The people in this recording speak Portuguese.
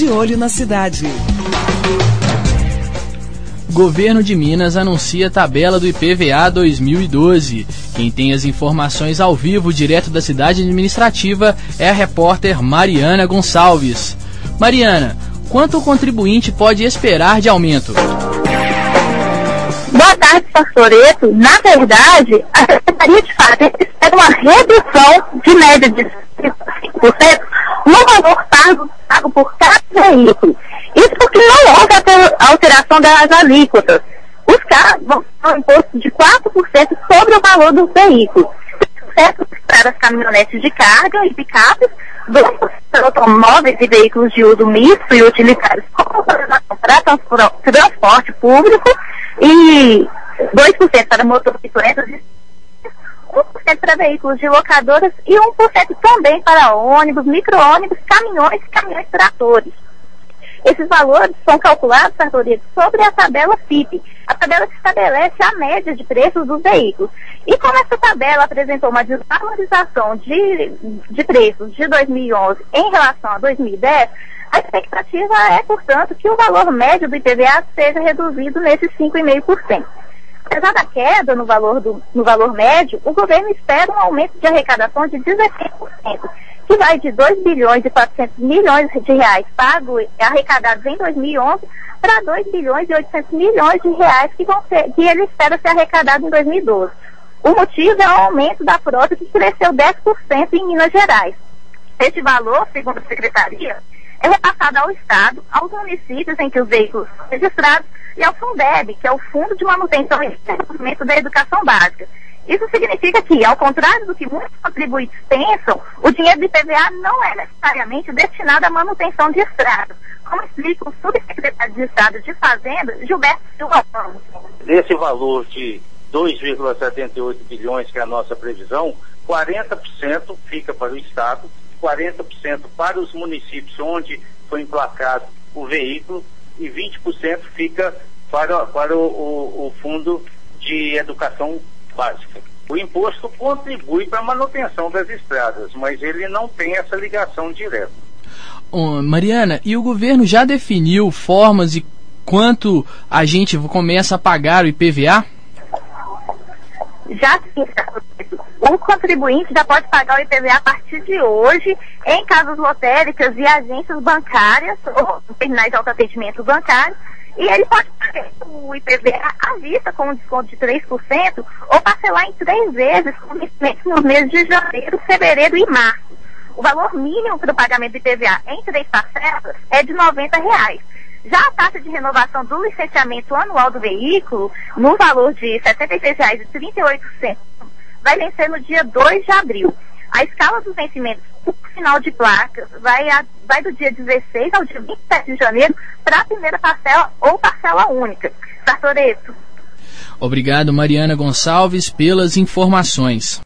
De Olho na Cidade. Governo de Minas anuncia a tabela do IPVA 2012. Quem tem as informações ao vivo, direto da cidade administrativa, é a repórter Mariana Gonçalves. Mariana, quanto o contribuinte pode esperar de aumento? Boa tarde, Pastoreto. Na verdade, a Secretaria de Fazenda espera uma redução de média de 5% no valor pago por cada veículo. Isso porque não houve alteração das alíquotas. Os carros vão ter um imposto de 4% sobre o valor do veículo. 7% para as caminhonetes de carga e picapes, 2% para automóveis e veículos de uso misto e utilitários com autorização para transporte público e 2% para motocicletas, 1% para veículos de locadoras e 1% também para ônibus, micro-ônibus, caminhões e caminhões tratores. Esses valores são calculados, Sartorito, sobre a tabela FIPE, a tabela que estabelece a média de preços dos veículos. E como essa tabela apresentou uma desvalorização de preços de 2011 em relação a 2010, a expectativa é, portanto, que o valor médio do IPVA seja reduzido nesses 5,5%. Apesar da queda no valor médio, o governo espera um aumento de arrecadação de 16%, que vai de 2 bilhões e 400 milhões de reais arrecadados em 2011 para 2 bilhões e 800 milhões de reais que ele espera ser arrecadado em 2012. O motivo é o aumento da frota, que cresceu 10% em Minas Gerais. Este valor, segundo a Secretaria, é repassado ao Estado, aos municípios em que os veículos são registrados e ao Fundeb, que é o Fundo de Manutenção e Desenvolvimento da Educação Básica. Isso significa que, ao contrário do que muitos contribuintes pensam, o dinheiro do IPVA não é necessariamente destinado à manutenção de estradas, como explica o subsecretário de Estado de Fazenda, Gilberto Silva Ramos. Desse valor de 2,78 bilhões, que é a nossa previsão, 40% fica para o Estado, 40% para os municípios onde foi emplacado o veículo e 20% fica para o Fundo de Educação Básica. O imposto contribui para a manutenção das estradas, mas ele não tem essa ligação direta. Mariana, e o governo já definiu formas e quanto a gente começa a pagar o IPVA? Já sim, o contribuinte já pode pagar o IPVA a partir de hoje em casas lotéricas e agências bancárias ou terminais de autoatendimento bancário, e ele pode pagar o IPVA à vista com um desconto de 3% ou parcelar em 3 vezes com vencimento nos meses de janeiro, fevereiro e março. O valor mínimo para o pagamento do IPVA em 3 parcelas é de R$ 90. Já a taxa de renovação do licenciamento anual do veículo, no valor de R$ 76,38, vai vencer no dia 2 de abril. A escala dos vencimentos por final de placas vai do dia 16 ao dia 27 de janeiro para a primeira parcela ou parcela única. Sartoreto. Obrigado, Mariana Gonçalves, pelas informações.